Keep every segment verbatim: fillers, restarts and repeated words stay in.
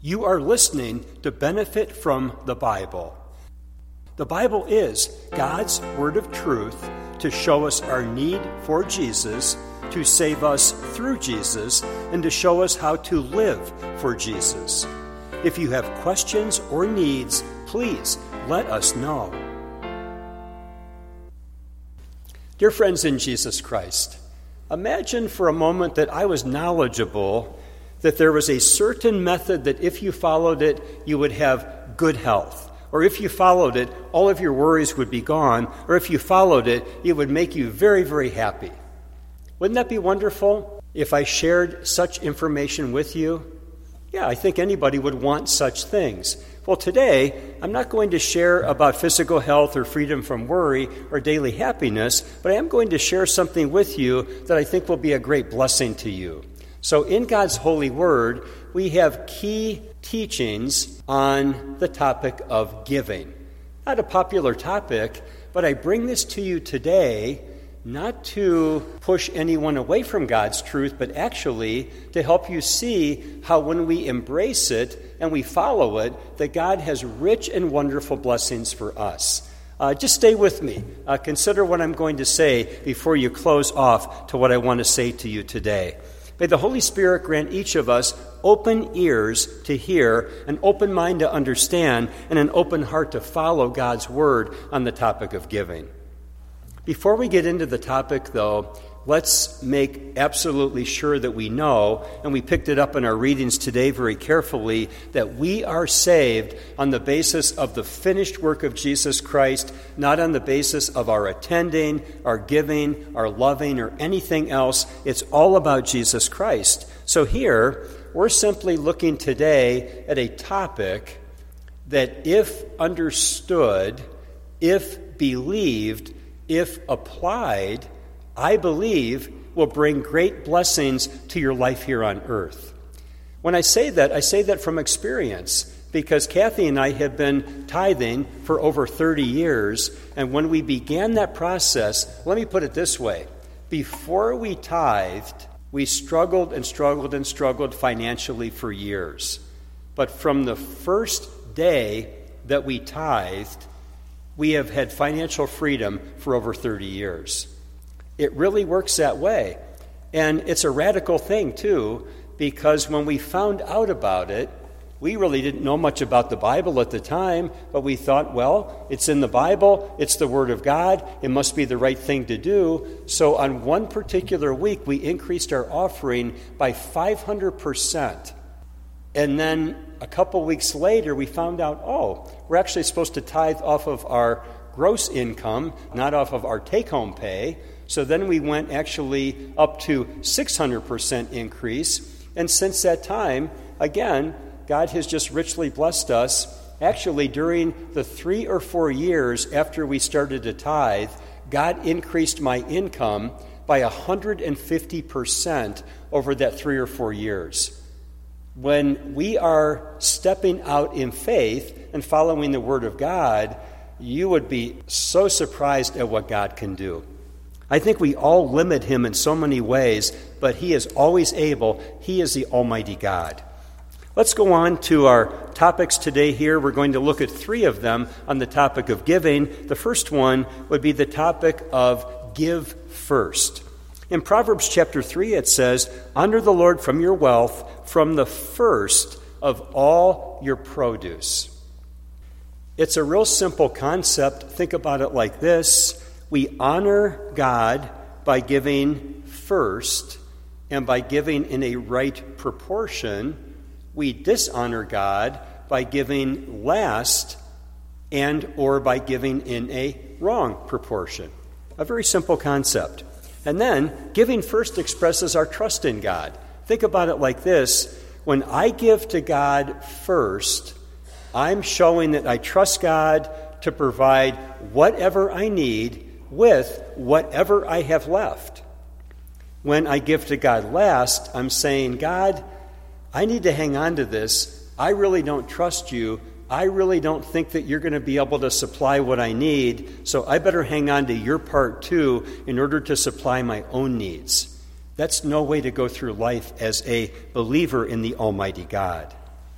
You are listening to Benefit from the Bible. The Bible is God's word of truth to show us our need for Jesus, to save us through Jesus, and to show us how to live for Jesus. If you have questions or needs, please let us know. Dear friends in Jesus Christ, imagine for a moment that I was knowledgeable that there was a certain method that if you followed it, you would have good health. Or if you followed it, all of your worries would be gone. Or if you followed it, it would make you very, very happy. Wouldn't that be wonderful if I shared such information with you? Yeah, I think anybody would want such things. Well, today, I'm not going to share about physical health or freedom from worry or daily happiness, but I am going to share something with you that I think will be a great blessing to you. So in God's holy word, we have key teachings on the topic of giving. Not a popular topic, but I bring this to you today not to push anyone away from God's truth, but actually to help you see how when we embrace it and we follow it, that God has rich and wonderful blessings for us. Uh, just stay with me. Uh, consider what I'm going to say before you close off to what I want to say to you today. May the Holy Spirit grant each of us open ears to hear, an open mind to understand, and an open heart to follow God's word on the topic of giving. Before we get into the topic, though, let's make absolutely sure that we know, and we picked it up in our readings today very carefully, that we are saved on the basis of the finished work of Jesus Christ, not on the basis of our attending, our giving, our loving, or anything else. It's all about Jesus Christ. So here, we're simply looking today at a topic that, if understood, if believed, if applied, I believe will bring great blessings to your life here on earth. When I say that, I say that from experience, because Kathy and I have been tithing for over thirty years, and when we began that process, let me put it this way. Before we tithed, we struggled and struggled and struggled financially for years. But from the first day that we tithed, we have had financial freedom for over thirty years. It really works that way. And it's a radical thing, too, because when we found out about it, we really didn't know much about the Bible at the time, but we thought, well, it's in the Bible, it's the Word of God, it must be the right thing to do. So on one particular week, we increased our offering by five hundred percent. And then a couple weeks later, we found out, oh, we're actually supposed to tithe off of our gross income, not off of our take-home pay. So then we went actually up to six hundred percent increase. And since that time, again, God has just richly blessed us. Actually, during the three or four years after we started to tithe, God increased my income by one hundred fifty percent over that three or four years. When we are stepping out in faith and following the Word of God, you would be so surprised at what God can do. I think we all limit Him in so many ways, but He is always able. He is the Almighty God. Let's go on to our topics today here. We're going to look at three of them on the topic of giving. The first one would be the topic of give first. In Proverbs chapter three, it says, "Honor the Lord from your wealth, from the first of all your produce." It's a real simple concept. Think about it like this. We honor God by giving first, and by giving in a right proportion. We dishonor God by giving last and or by giving in a wrong proportion. A very simple concept. And then, giving first expresses our trust in God. Think about it like this. When I give to God first, I'm showing that I trust God to provide whatever I need with whatever I have left. When I give to God last, I'm saying, God, I need to hang on to this. I really don't trust you. I really don't think that you're going to be able to supply what I need, so I better hang on to your part too in order to supply my own needs. That's no way to go through life as a believer in the Almighty God.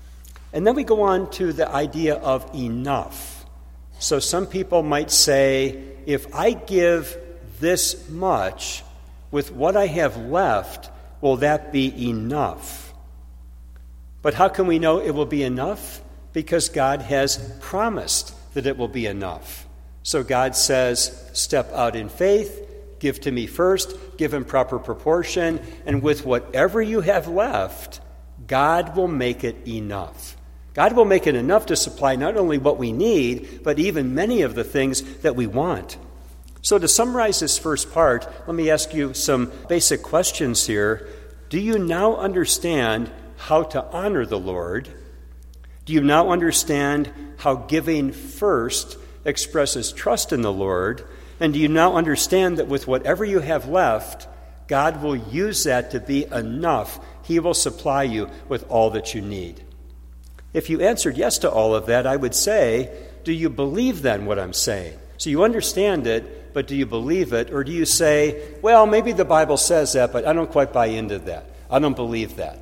And then we go on to the idea of enough. So some people might say, if I give this much, with what I have left, will that be enough? But how can we know it will be enough? Because God has promised that it will be enough. So God says, step out in faith, give to me first, give in proper proportion, and with whatever you have left, God will make it enough. God will make it enough to supply not only what we need, but even many of the things that we want. So to summarize this first part, let me ask you some basic questions here. Do you now understand how to honor the Lord? Do you now understand how giving first expresses trust in the Lord? And do you now understand that with whatever you have left, God will use that to be enough? He will supply you with all that you need. If you answered yes to all of that, I would say, do you believe then what I'm saying? So you understand it, but do you believe it? Or do you say, well, maybe the Bible says that, but I don't quite buy into that. I don't believe that.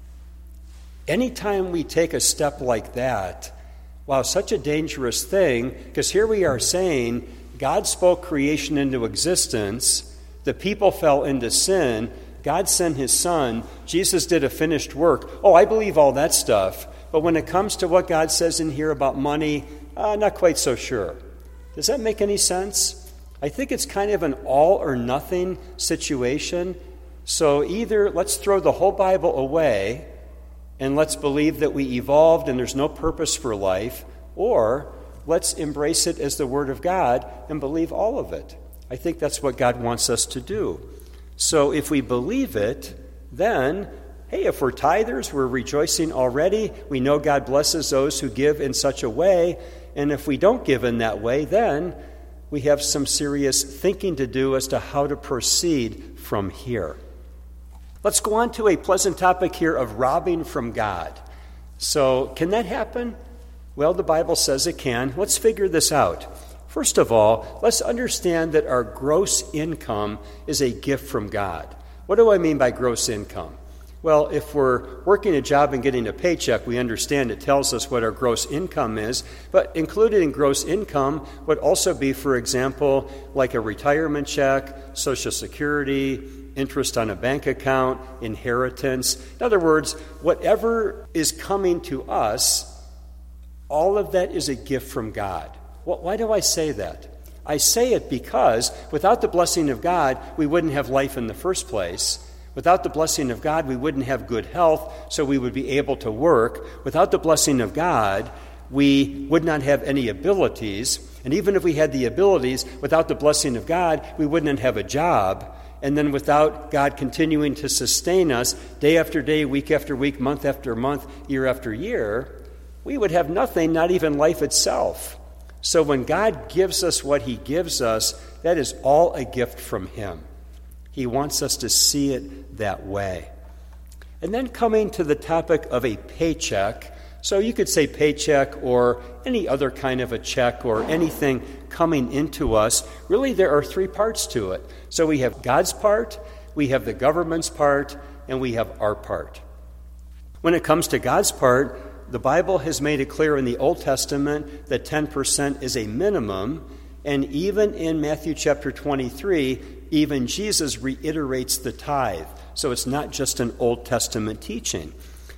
Anytime we take a step like that, wow, such a dangerous thing, because here we are saying God spoke creation into existence, the people fell into sin, God sent his Son, Jesus did a finished work. Oh, I believe all that stuff, but when it comes to what God says in here about money, uh, not quite so sure. Does that make any sense? I think it's kind of an all or nothing situation. So either let's throw the whole Bible away and let's believe that we evolved and there's no purpose for life, or let's embrace it as the Word of God and believe all of it. I think that's what God wants us to do. So if we believe it, then, hey, if we're tithers, we're rejoicing already. We know God blesses those who give in such a way. And if we don't give in that way, then we have some serious thinking to do as to how to proceed from here. Let's go on to a pleasant topic here of robbing from God. So can that happen? Well, the Bible says it can. Let's figure this out. First of all, let's understand that our gross income is a gift from God. What do I mean by gross income? Well, if we're working a job and getting a paycheck, we understand it tells us what our gross income is. But included in gross income would also be, for example, like a retirement check, Social Security, interest on a bank account, inheritance. In other words, whatever is coming to us, all of that is a gift from God. Well, why do I say that? I say it because without the blessing of God, we wouldn't have life in the first place. Without the blessing of God, we wouldn't have good health, so we would be able to work. Without the blessing of God, we would not have any abilities. And even if we had the abilities, without the blessing of God, we wouldn't have a job. And then without God continuing to sustain us day after day, week after week, month after month, year after year, we would have nothing, not even life itself. So when God gives us what he gives us, that is all a gift from him. He wants us to see it that way. And then coming to the topic of a paycheck, so you could say paycheck or any other kind of a check or anything coming into us, really there are three parts to it. So we have God's part, we have the government's part, and we have our part. When it comes to God's part, the Bible has made it clear in the Old Testament that ten percent is a minimum, and even in Matthew chapter twenty-three, even Jesus reiterates the tithe. So it's not just an Old Testament teaching.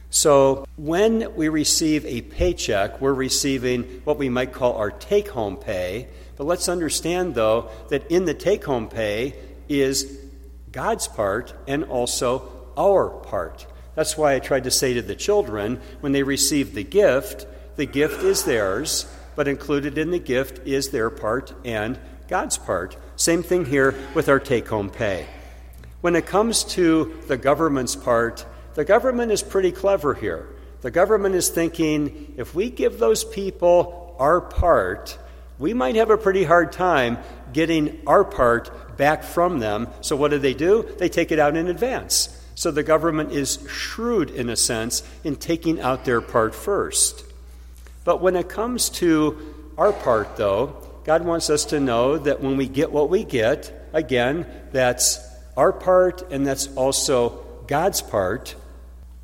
So when we receive a paycheck, we're receiving what we might call our take-home pay. But let's understand, though, that in the take-home pay is God's part and also our part. That's why I tried to say to the children, when they receive the gift, the gift is theirs, but included in the gift is their part and God's part. Same thing here with our take-home pay. When it comes to the government's part, the government is pretty clever here. The government is thinking, if we give those people our part, we might have a pretty hard time getting our part back from them. So what do they do? They take it out in advance. So the government is shrewd, in a sense, in taking out their part first. But when it comes to our part, though, God wants us to know that when we get what we get, again, that's our part and that's also God's part.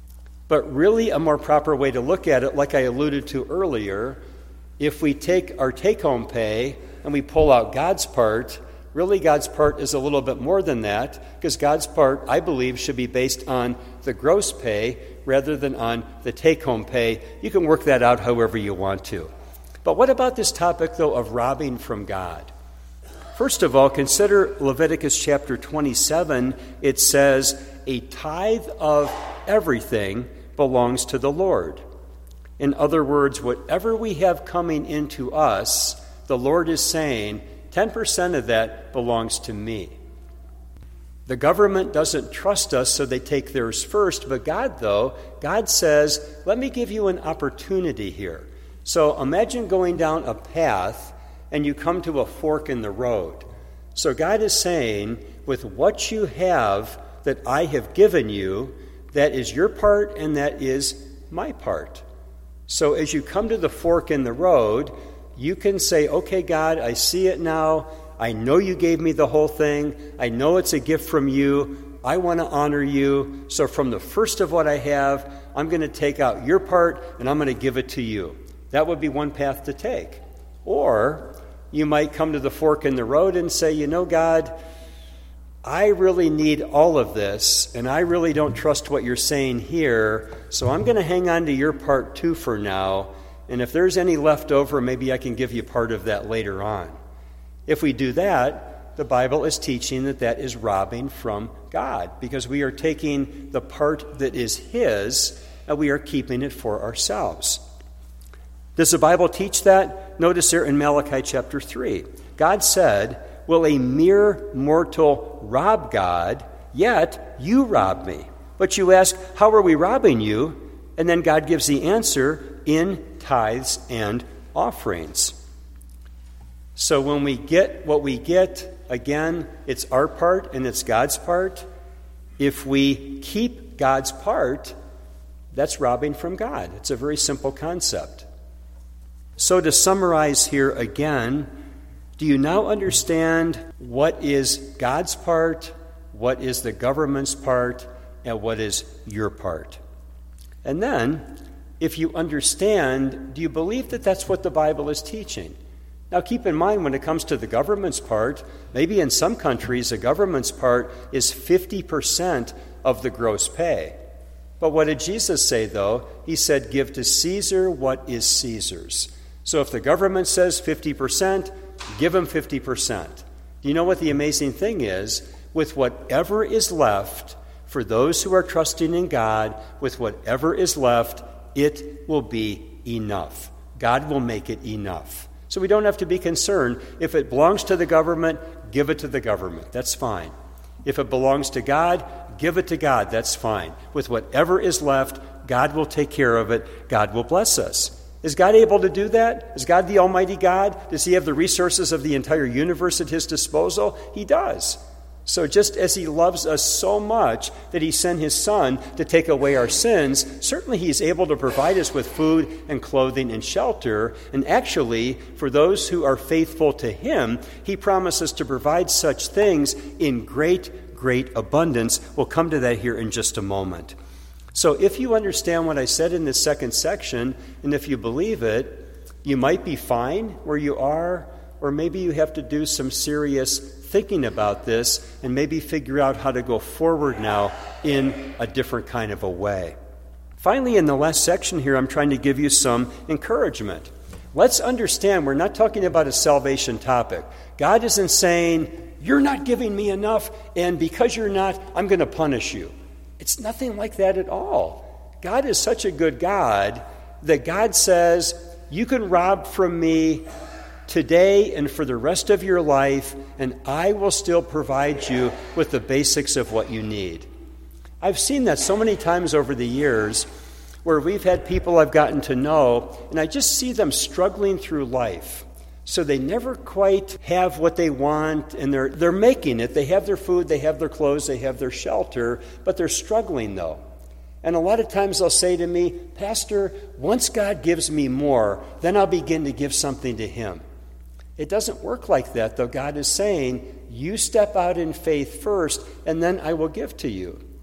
But really a more proper way to look at it, like I alluded to earlier, if we take our take-home pay and we pull out God's part, really God's part is a little bit more than that, because God's part, I believe, should be based on the gross pay rather than on the take-home pay. You can work that out however you want to. But what about this topic, though, of robbing from God? First of all, consider Leviticus chapter twenty-seven. It says, a tithe of everything belongs to the Lord. In other words, whatever we have coming into us, the Lord is saying, ten percent of that belongs to me. The government doesn't trust us, so they take theirs first. But God, though, God says, let me give you an opportunity here. So imagine going down a path and you come to a fork in the road. So God is saying, with what you have that I have given you, that is your part and that is my part. So as you come to the fork in the road, you can say, okay, God, I see it now. I know you gave me the whole thing. I know it's a gift from you. I want to honor you. So from the first of what I have, I'm going to take out your part and I'm going to give it to you. That would be one path to take. Or you might come to the fork in the road and say, you know, God, I really need all of this, and I really don't trust what you're saying here, so I'm going to hang on to your part too for now, and if there's any left over, maybe I can give you part of that later on. If we do that, the Bible is teaching that that is robbing from God, because we are taking the part that is His, and we are keeping it for ourselves. Does the Bible teach that? Notice here in Malachi chapter three. God said, will a mere mortal rob God? Yet you rob me. But you ask, how are we robbing you? And then God gives the answer in tithes and offerings. So when we get what we get, again, it's our part and it's God's part. If we keep God's part, that's robbing from God. It's a very simple concept. So to summarize here again, do you now understand what is God's part, what is the government's part, and what is your part? And then, if you understand, do you believe that that's what the Bible is teaching? Now keep in mind, when it comes to the government's part, maybe in some countries the government's part is fifty percent of the gross pay. But what did Jesus say, though? He said, give to Caesar what is Caesar's. So if the government says fifty percent, give them fifty percent. You know what the amazing thing is? With whatever is left, for those who are trusting in God, with whatever is left, it will be enough. God will make it enough. So we don't have to be concerned. If it belongs to the government, give it to the government. That's fine. If it belongs to God, give it to God. That's fine. With whatever is left, God will take care of it. God will bless us. Is God able to do that? Is God the Almighty God? Does He have the resources of the entire universe at His disposal? He does. So just as He loves us so much that He sent His Son to take away our sins, certainly He is able to provide us with food and clothing and shelter. And actually, for those who are faithful to Him, He promises to provide such things in great, great abundance. We'll come to that here in just a moment. So if you understand what I said in this second section, and if you believe it, you might be fine where you are, or maybe you have to do some serious thinking about this and maybe figure out how to go forward now in a different kind of a way. Finally, in the last section here, I'm trying to give you some encouragement. Let's understand, we're not talking about a salvation topic. God isn't saying, you're not giving me enough, and because you're not, I'm going to punish you. It's nothing like that at all. God is such a good God that God says, you can rob from me today and for the rest of your life, and I will still provide you with the basics of what you need. I've seen that so many times over the years where we've had people I've gotten to know, and I just see them struggling through life. So they never quite have what they want, and they're they're making it. They have their food, they have their clothes, they have their shelter, but they're struggling, though. And a lot of times they'll say to me, Pastor, once God gives me more, then I'll begin to give something to Him. It doesn't work like that, though. God is saying, you step out in faith first, and then I will give to you.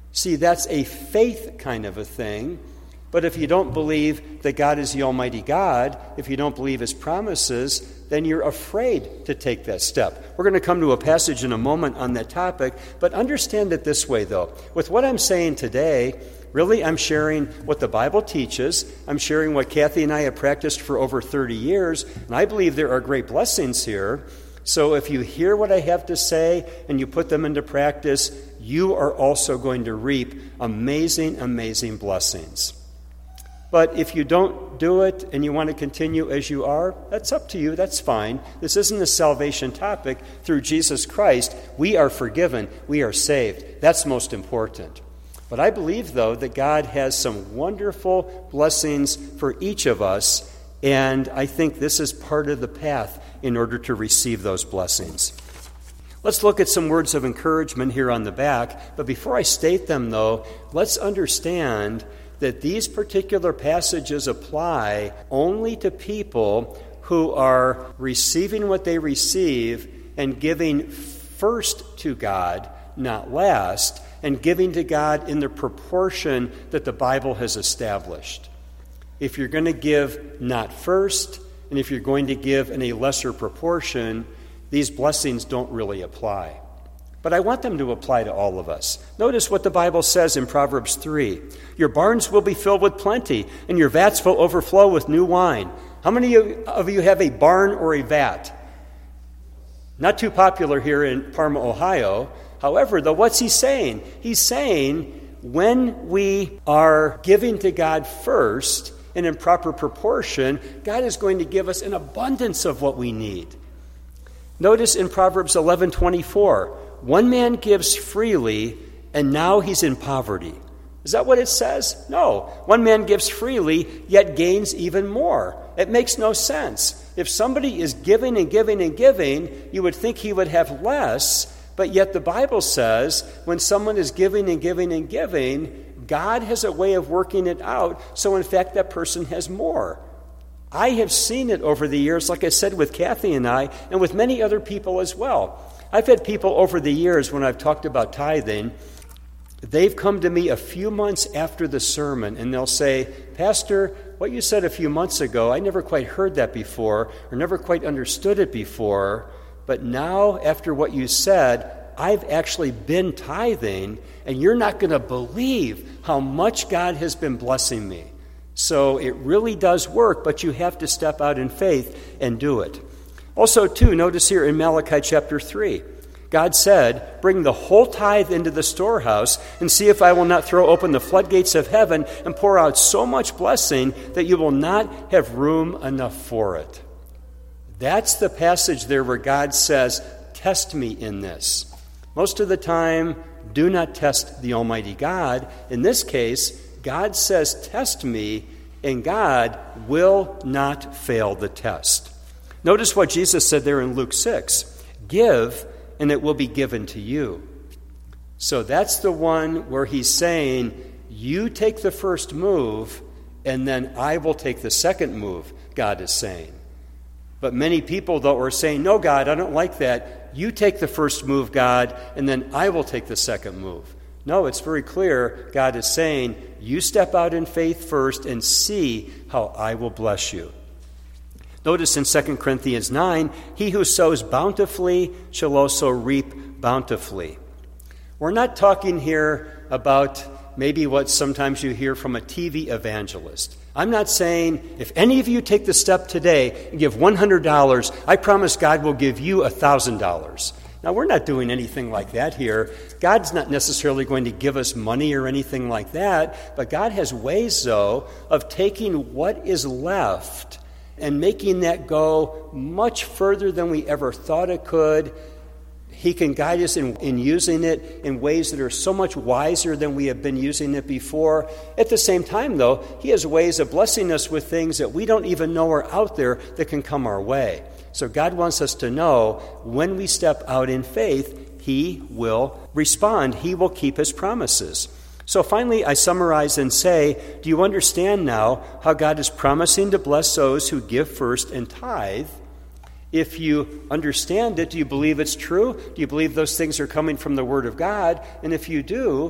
See, that's a faith kind of a thing. But if you don't believe that God is the Almighty God, if you don't believe His promises, then you're afraid to take that step. We're going to come to a passage in a moment on that topic, but understand it this way, though. With what I'm saying today, really I'm sharing what the Bible teaches. I'm sharing what Kathy and I have practiced for over thirty years, and I believe there are great blessings here. So if you hear what I have to say and you put them into practice, you are also going to reap amazing, amazing blessings. But if you don't do it and you want to continue as you are, that's up to you. That's fine. This isn't a salvation topic. Through Jesus Christ, we are forgiven. We are saved. That's most important. But I believe, though, that God has some wonderful blessings for each of us, and I think this is part of the path in order to receive those blessings. Let's look at some words of encouragement here on the back. But before I state them, though, let's understand that these particular passages apply only to people who are receiving what they receive and giving first to God, not last, and giving to God in the proportion that the Bible has established. If you're going to give not first, and if you're going to give in a lesser proportion, these blessings don't really apply. But I want them to apply to all of us. Notice what the Bible says in Proverbs three. Your barns will be filled with plenty, and your vats will overflow with new wine. How many of you have a barn or a vat? Not too popular here in Parma, Ohio. However, though, what's he saying? He's saying when we are giving to God first and in proper proportion, God is going to give us an abundance of what we need. Notice in Proverbs eleven twenty-four, one man gives freely, and now he's in poverty. Is that what it says? No. One man gives freely, yet gains even more. It makes no sense. If somebody is giving and giving and giving, you would think he would have less, but yet the Bible says when someone is giving and giving and giving, God has a way of working it out, so in fact that person has more. I have seen it over the years, like I said, with Kathy and I, and with many other people as well. I've had people over the years, when I've talked about tithing, they've come to me a few months after the sermon, and they'll say, Pastor, what you said a few months ago, I never quite heard that before, or never quite understood it before, but now, after what you said, I've actually been tithing, and you're not going to believe how much God has been blessing me. So it really does work, but you have to step out in faith and do it. Also, too, notice here in Malachi chapter three, God said, bring the whole tithe into the storehouse and see if I will not throw open the floodgates of heaven and pour out so much blessing that you will not have room enough for it. That's the passage there where God says, test me in this. Most of the time, do not test the Almighty God. In this case, God says, test me, and God will not fail the test. Notice what Jesus said there in Luke six. Give, and it will be given to you. So that's the one where he's saying, you take the first move, and then I will take the second move, God is saying. But many people, though, are saying, no, God, I don't like that. You take the first move, God, and then I will take the second move. No, it's very clear. God is saying, you step out in faith first and see how I will bless you. Notice in Second Corinthians nine, he who sows bountifully shall also reap bountifully. We're not talking here about maybe what sometimes you hear from a T V evangelist. I'm not saying if any of you take the step today and give one hundred dollars, I promise God will give you one thousand dollars. Now, we're not doing anything like that here. God's not necessarily going to give us money or anything like that, but God has ways, though, of taking what is left and making that go much further than we ever thought it could. He can guide us in, in using it in ways that are so much wiser than we have been using it before. At the same time, though, he has ways of blessing us with things that we don't even know are out there that can come our way. So God wants us to know when we step out in faith, he will respond. He will keep his promises. So finally, I summarize and say, do you understand now how God is promising to bless those who give first and tithe? If you understand it, do you believe it's true? Do you believe those things are coming from the Word of God? And if you do,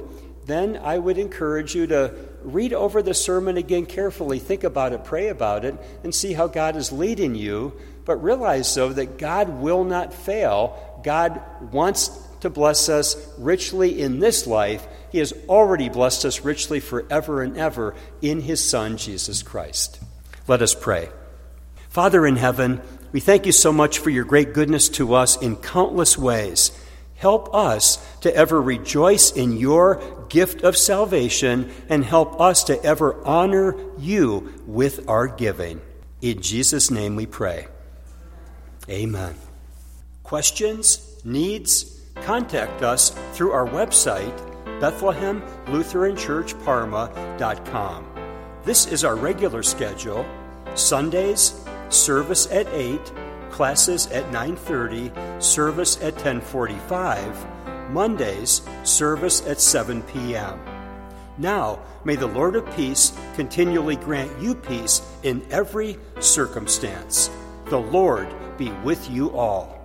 then I would encourage you to read over the sermon again carefully, think about it, pray about it, and see how God is leading you. But realize, though, that God will not fail. God wants to bless us richly in this life. He has already blessed us richly forever and ever in his Son, Jesus Christ. Let us pray. Father in heaven, we thank you so much for your great goodness to us in countless ways. Help us to ever rejoice in your gift of salvation and help us to ever honor you with our giving. In Jesus' name we pray. Amen. Questions, needs, contact us through our website, Bethlehem Lutheran Church Parma dot com. This is our regular schedule. Sundays, service at eight, classes at nine thirty, service at ten forty-five. Mondays, service at seven p.m. Now, may the Lord of peace continually grant you peace in every circumstance. The Lord be with you all.